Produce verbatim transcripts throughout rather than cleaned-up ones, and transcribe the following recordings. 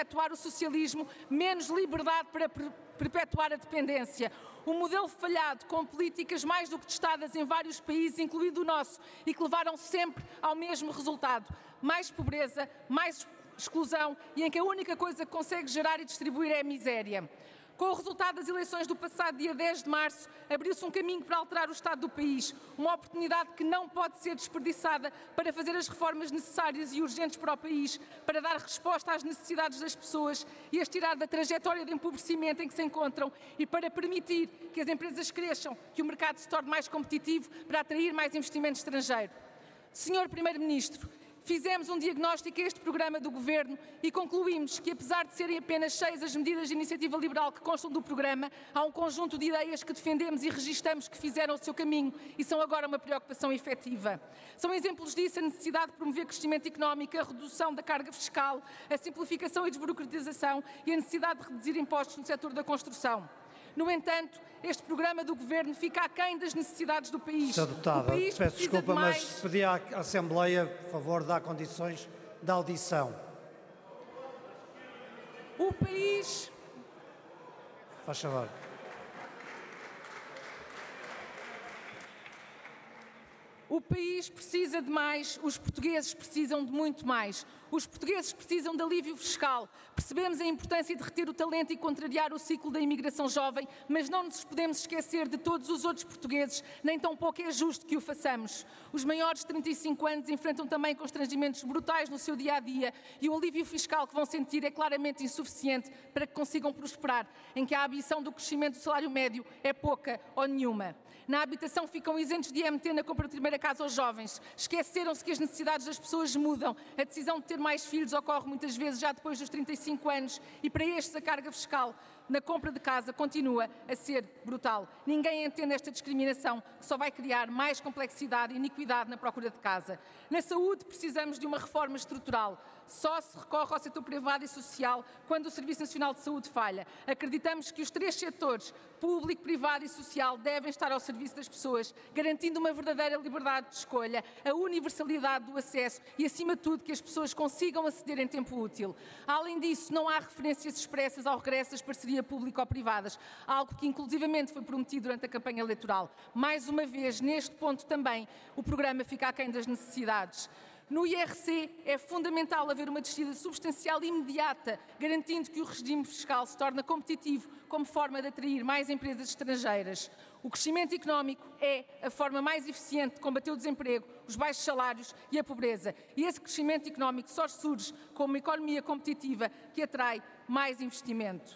perpetuar o socialismo, menos liberdade para perpetuar a dependência. Um modelo falhado, com políticas mais do que testadas em vários países, incluindo o nosso, e que levaram sempre ao mesmo resultado: mais pobreza, mais exclusão, e em que a única coisa que consegue gerar e distribuir é a miséria. Com o resultado das eleições do passado dia dez de março, abriu-se um caminho para alterar o estado do país, uma oportunidade que não pode ser desperdiçada para fazer as reformas necessárias e urgentes para o país, para dar resposta às necessidades das pessoas e as tirar da trajetória de empobrecimento em que se encontram e para permitir que as empresas cresçam, que o mercado se torne mais competitivo para atrair mais investimento estrangeiro. Senhor Primeiro-Ministro, fizemos um diagnóstico a este programa do Governo e concluímos que, apesar de serem apenas seis as medidas de iniciativa liberal que constam do programa, há um conjunto de ideias que defendemos e registamos que fizeram o seu caminho e são agora uma preocupação efetiva. São exemplos disso a necessidade de promover crescimento económico, a redução da carga fiscal, a simplificação e desburocratização e a necessidade de reduzir impostos no setor da construção. No entanto, este programa do Governo fica aquém das necessidades do país. Senhora Deputada, peço desculpa, mas pedi à Assembleia, por favor, dar condições de audição. O país... Faz favor. O país precisa de mais, os portugueses precisam de muito mais. Os portugueses precisam de alívio fiscal. Percebemos a importância de reter o talento e contrariar o ciclo da imigração jovem, mas não nos podemos esquecer de todos os outros portugueses, nem tampouco é justo que o façamos. Os maiores de trinta e cinco anos enfrentam também constrangimentos brutais no seu dia-a-dia e o alívio fiscal que vão sentir é claramente insuficiente para que consigam prosperar, em que a ambição do crescimento do salário médio é pouca ou nenhuma. Na habitação ficam isentos de I M T na compra de primeira casa aos jovens. Esqueceram-se que as necessidades das pessoas mudam. A decisão de ter mais filhos ocorre muitas vezes já depois dos trinta e cinco anos e para estes a carga fiscal na compra de casa continua a ser brutal. Ninguém entende esta discriminação que só vai criar mais complexidade e iniquidade na procura de casa. Na saúde precisamos de uma reforma estrutural. Só se recorre ao setor privado e social quando o Serviço Nacional de Saúde falha. Acreditamos que os três setores, público, privado e social, devem estar ao serviço das pessoas, garantindo uma verdadeira liberdade de escolha, a universalidade do acesso e, acima de tudo, que as pessoas consigam aceder em tempo útil. Além disso, não há referências expressas ao regresso das parcerias público-privadas, algo que inclusivamente foi prometido durante a campanha eleitoral. Mais uma vez, neste ponto também, o programa fica aquém das necessidades. No I R C é fundamental haver uma descida substancial e imediata, garantindo que o regime fiscal se torne competitivo como forma de atrair mais empresas estrangeiras. O crescimento económico é a forma mais eficiente de combater o desemprego, os baixos salários e a pobreza. E esse crescimento económico só surge com uma economia competitiva que atrai mais investimento.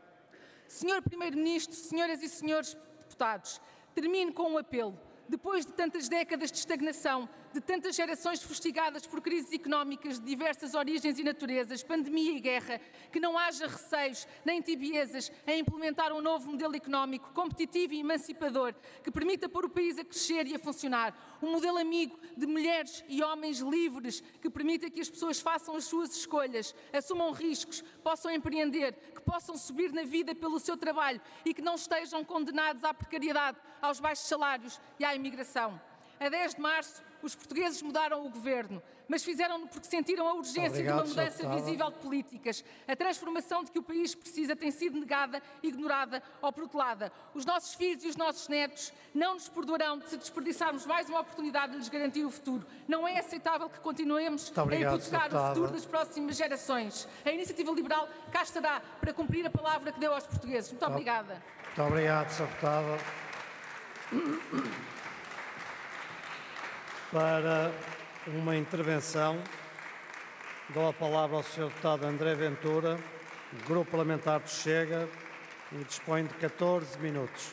Senhor Primeiro-Ministro, senhoras e senhores deputados, termino com um apelo. Depois de tantas décadas de estagnação, de tantas gerações fustigadas por crises económicas de diversas origens e naturezas, pandemia e guerra, que não haja receios nem tibiezas em implementar um novo modelo económico competitivo e emancipador que permita pôr o país a crescer e a funcionar. Um modelo amigo de mulheres e homens livres que permita que as pessoas façam as suas escolhas, assumam riscos, possam empreender, que possam subir na vida pelo seu trabalho e que não estejam condenados à precariedade, aos baixos salários e à imigração. A dez de março, os portugueses mudaram o governo, mas fizeram-no porque sentiram a urgência Obrigado, de uma mudança visível de políticas. A transformação de que o país precisa tem sido negada, ignorada ou protelada. Os nossos filhos e os nossos netos não nos perdoarão se desperdiçarmos mais uma oportunidade de lhes garantir o futuro. Não é aceitável que continuemos obrigado, a hipotecar o futuro das próximas gerações. A Iniciativa Liberal cá estará para cumprir a palavra que deu aos portugueses. Muito obrigada. Muito obrigado, senhora Deputada. Para uma intervenção, dou a palavra ao senhor Deputado André Ventura, do Grupo Parlamentar do Chega, e dispõe de catorze minutos.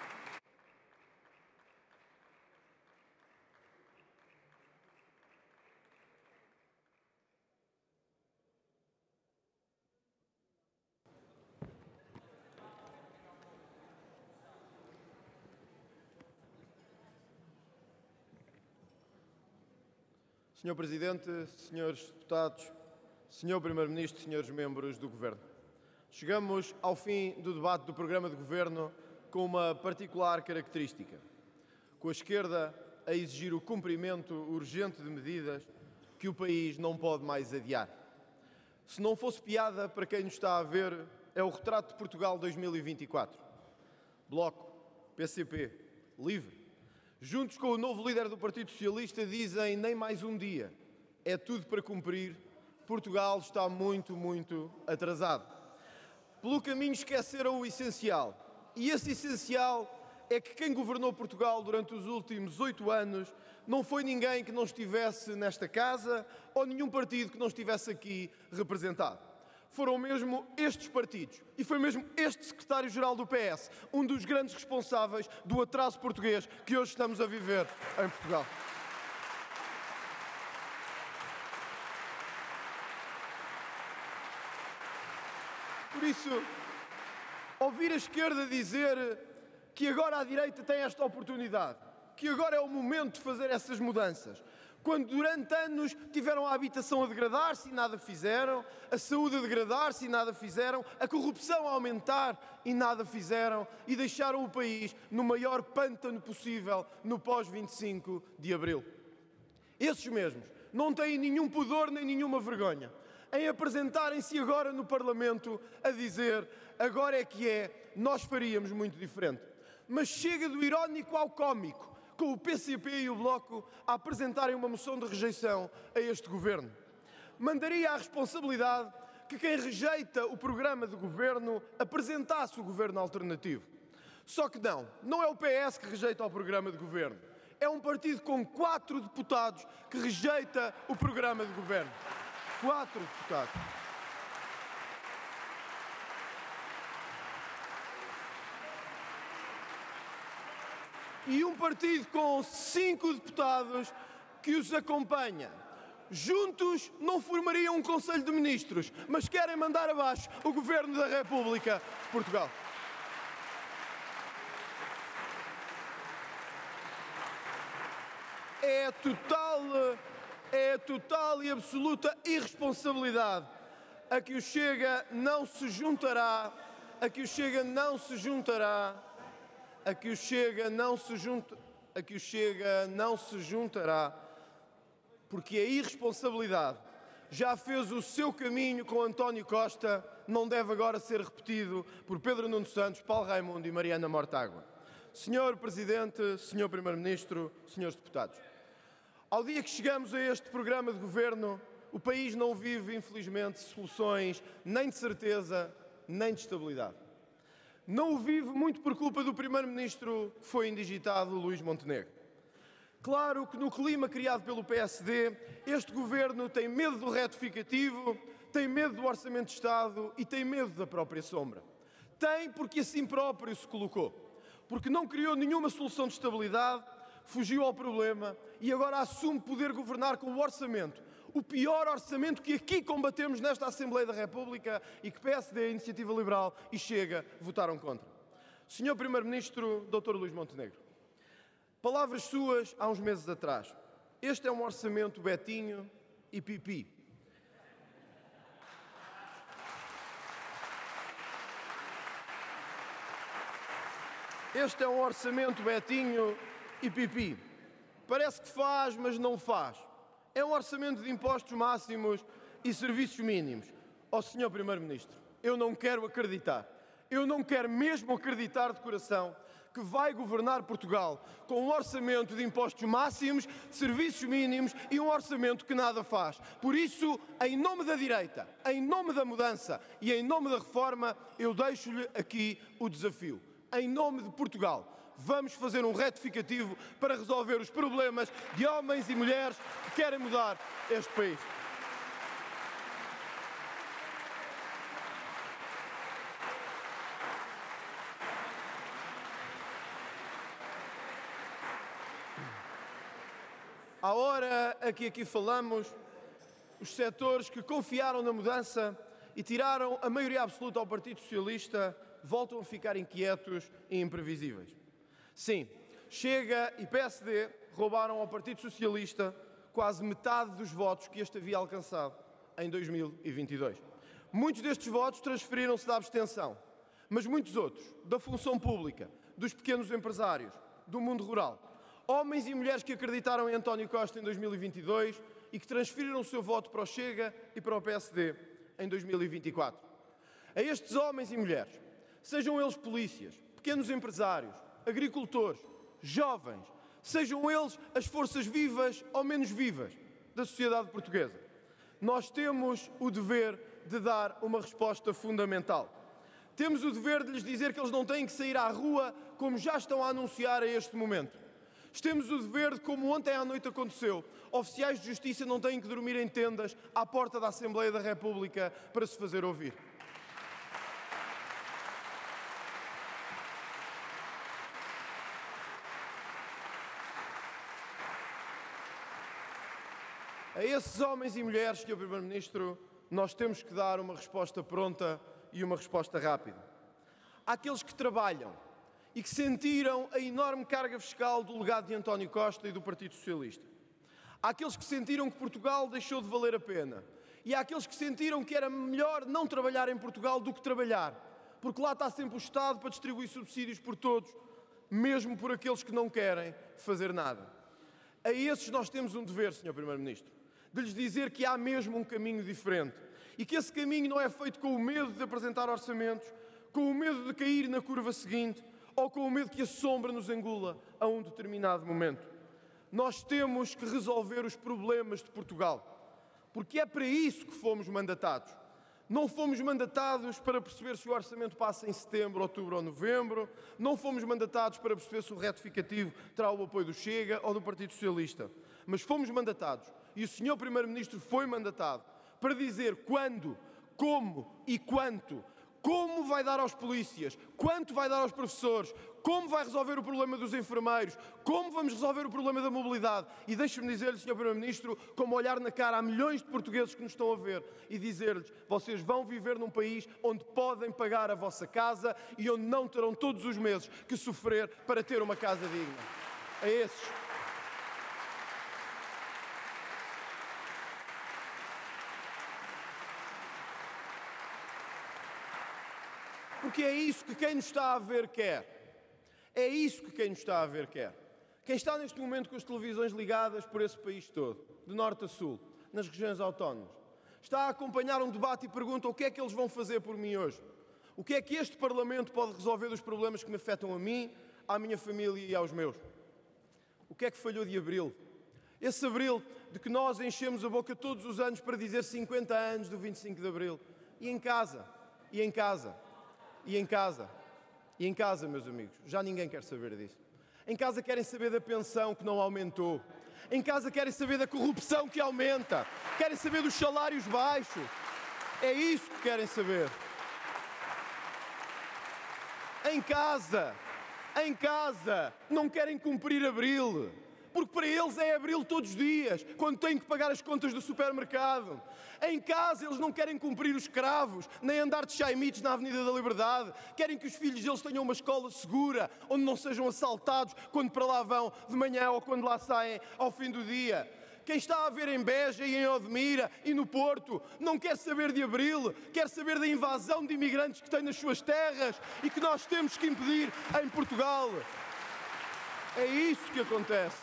senhor Presidente, senhores deputados, senhor Primeiro-Ministro, senhores membros do Governo. Chegamos ao fim do debate do programa de Governo com uma particular característica, com a esquerda a exigir o cumprimento urgente de medidas que o país não pode mais adiar. Se não fosse piada para quem nos está a ver, é o retrato de Portugal dois mil e vinte e quatro. Bloco, P C P, LIVRE, juntos com o novo líder do Partido Socialista, dizem nem mais um dia. É tudo para cumprir. Portugal está muito, muito atrasado. Pelo caminho esqueceram o essencial. E esse essencial é que quem governou Portugal durante os últimos oito anos não foi ninguém que não estivesse nesta casa ou nenhum partido que não estivesse aqui representado. Foram mesmo estes partidos e foi mesmo este secretário-geral do P S, um dos grandes responsáveis do atraso português que hoje estamos a viver em Portugal. Por isso, ouvir a esquerda dizer que agora a direita tem esta oportunidade, que agora é o momento de fazer essas mudanças, quando durante anos tiveram a habitação a degradar-se e nada fizeram, a saúde a degradar-se e nada fizeram, a corrupção a aumentar e nada fizeram e deixaram o país no maior pântano possível no pós vinte e cinco de abril. Esses mesmos não têm nenhum pudor nem nenhuma vergonha em apresentarem-se agora no Parlamento a dizer agora é que é, nós faríamos muito diferente. Mas chega do irónico ao cómico, com o P C P e o Bloco a apresentarem uma moção de rejeição a este governo. Mandaria a responsabilidade que quem rejeita o programa de governo apresentasse o governo alternativo. Só que não, não é o P S que rejeita o programa de governo. É um partido com quatro deputados que rejeita o programa de governo. Quatro deputados. E um partido com cinco deputados que os acompanha. Juntos não formariam um Conselho de Ministros, mas querem mandar abaixo o Governo da República de Portugal. É total, é total e absoluta irresponsabilidade a que o Chega não se juntará, a que o Chega não se juntará, a que o Chega não se junta, a que o Chega não se juntará, porque a irresponsabilidade já fez o seu caminho com António Costa, não deve agora ser repetido por Pedro Nuno Santos, Paulo Raimundo e Mariana Mortágua. Senhor Presidente, Senhor Primeiro-Ministro, Senhores Deputados, ao dia que chegamos a este programa de governo, o país não vive, infelizmente, soluções nem de certeza, nem de estabilidade. Não o vive muito por culpa do Primeiro-Ministro que foi indigitado, Luís Montenegro. Claro que no clima criado pelo P S D, este governo tem medo do retificativo, tem medo do Orçamento de Estado e tem medo da própria sombra. Tem porque assim próprio se colocou. Porque não criou nenhuma solução de estabilidade, fugiu ao problema e agora assume poder governar com o orçamento. O pior orçamento que aqui combatemos nesta Assembleia da República e que P S D, Iniciativa Liberal e Chega votaram contra. Senhor Primeiro-Ministro, doutor Luís Montenegro, palavras suas há uns meses atrás. Este é um orçamento Betinho e Pipi. Este é um orçamento Betinho e Pipi. Parece que faz, mas não faz. É um orçamento de impostos máximos e serviços mínimos. Ó senhor Primeiro-Ministro, eu não quero acreditar, eu não quero mesmo acreditar de coração que vai governar Portugal com um orçamento de impostos máximos, de serviços mínimos e um orçamento que nada faz. Por isso, em nome da direita, em nome da mudança e em nome da reforma, eu deixo-lhe aqui o desafio. Em nome de Portugal, vamos fazer um retificativo para resolver os problemas de homens e mulheres que querem mudar este país. À hora a que aqui falamos, os setores que confiaram na mudança e tiraram a maioria absoluta ao Partido Socialista voltam a ficar inquietos e imprevisíveis. Sim, Chega e P S D roubaram ao Partido Socialista quase metade dos votos que este havia alcançado em dois mil e vinte e dois. Muitos destes votos transferiram-se da abstenção, mas muitos outros, da função pública, dos pequenos empresários, do mundo rural. Homens e mulheres que acreditaram em António Costa em dois mil e vinte e dois e que transferiram o seu voto para o Chega e para o P S D em dois mil e vinte e quatro. A estes homens e mulheres, sejam eles polícias, pequenos empresários, agricultores, jovens, sejam eles as forças vivas ou menos vivas da sociedade portuguesa, nós temos o dever de dar uma resposta fundamental. Temos o dever de lhes dizer que eles não têm que sair à rua como já estão a anunciar a este momento. Temos o dever de, como ontem à noite aconteceu, oficiais de justiça não têm que dormir em tendas à porta da Assembleia da República para se fazer ouvir. A esses homens e mulheres, senhor Primeiro-Ministro, nós temos que dar uma resposta pronta e uma resposta rápida. Àqueles que trabalham e que sentiram a enorme carga fiscal do legado de António Costa e do Partido Socialista. Àqueles que sentiram que Portugal deixou de valer a pena. E àqueles que sentiram que era melhor não trabalhar em Portugal do que trabalhar, porque lá está sempre o Estado para distribuir subsídios por todos, mesmo por aqueles que não querem fazer nada. A esses nós temos um dever, senhor Primeiro-Ministro, de lhes dizer que há mesmo um caminho diferente e que esse caminho não é feito com o medo de apresentar orçamentos, com o medo de cair na curva seguinte ou com o medo que a sombra nos engula a um determinado momento. Nós temos que resolver os problemas de Portugal, porque é para isso que fomos mandatados. Não fomos mandatados para perceber se o orçamento passa em setembro, outubro ou novembro. Não fomos mandatados para perceber se o retificativo terá o apoio do Chega ou do Partido Socialista. Mas fomos mandatados, e o senhor Primeiro-Ministro foi mandatado, para dizer quando, como e quanto. Como vai dar aos polícias, quanto vai dar aos professores, como vai resolver o problema dos enfermeiros, como vamos resolver o problema da mobilidade. E deixe-me dizer-lhe, senhor Primeiro-Ministro, como olhar na cara a milhões de portugueses que nos estão a ver e dizer-lhes: vocês vão viver num país onde podem pagar a vossa casa e onde não terão todos os meses que sofrer para ter uma casa digna. A esses. Porque é isso que quem nos está a ver quer. É isso que quem nos está a ver quer. Quem está neste momento com as televisões ligadas por esse país todo, de norte a sul, nas regiões autónomas, está a acompanhar um debate e pergunta o que é que eles vão fazer por mim hoje. O que é que este Parlamento pode resolver dos problemas que me afetam a mim, à minha família e aos meus? O que é que falhou de Abril? Esse Abril de que nós enchemos a boca todos os anos para dizer cinquenta anos do vinte e cinco de Abril. E em casa, e em casa. E em casa, e em casa, meus amigos, já ninguém quer saber disso. Em casa querem saber da pensão que não aumentou. Em casa querem saber da corrupção que aumenta. Querem saber dos salários baixos. É isso que querem saber. Em casa, em casa, não querem cumprir Abril. Porque para eles é Abril todos os dias, quando têm que pagar as contas do supermercado. Em casa eles não querem cumprir os cravos, nem andar de chaimites na Avenida da Liberdade. Querem que os filhos deles tenham uma escola segura, onde não sejam assaltados quando para lá vão de manhã ou quando lá saem ao fim do dia. Quem está a ver em Beja e em Odmira e no Porto não quer saber de Abril, quer saber da invasão de imigrantes que tem nas suas terras e que nós temos que impedir em Portugal. É isso que acontece.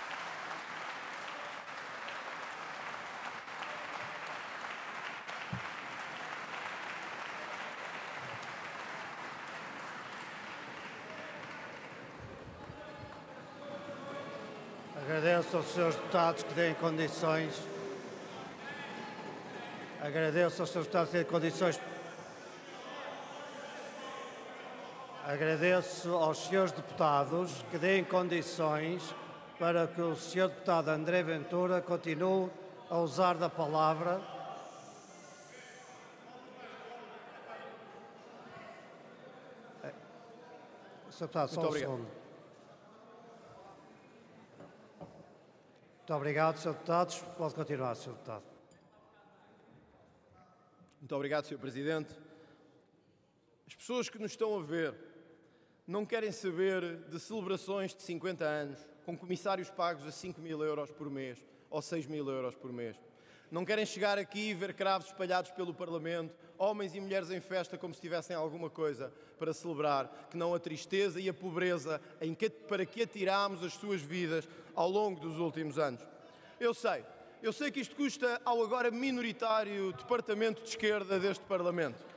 Agradeço aos senhores deputados que deem condições. Agradeço aos senhores deputados que deem condições. Agradeço aos senhores deputados que deem condições para que o senhor deputado André Ventura continue a usar da palavra. senhor Deputado, só um segundo. Muito obrigado, senhor Deputado. Pode continuar, senhor Deputado. Muito obrigado, senhor Presidente. As pessoas que nos estão a ver não querem saber de celebrações de cinquenta anos com comissários pagos a cinco mil euros por mês ou seis mil euros por mês. Não querem chegar aqui e ver cravos espalhados pelo Parlamento, homens e mulheres em festa como se tivessem alguma coisa para celebrar, que não a tristeza e a pobreza em que, para que atirámos as suas vidas ao longo dos últimos anos. Eu sei Eu sei que isto custa ao agora minoritário Departamento de Esquerda deste Parlamento.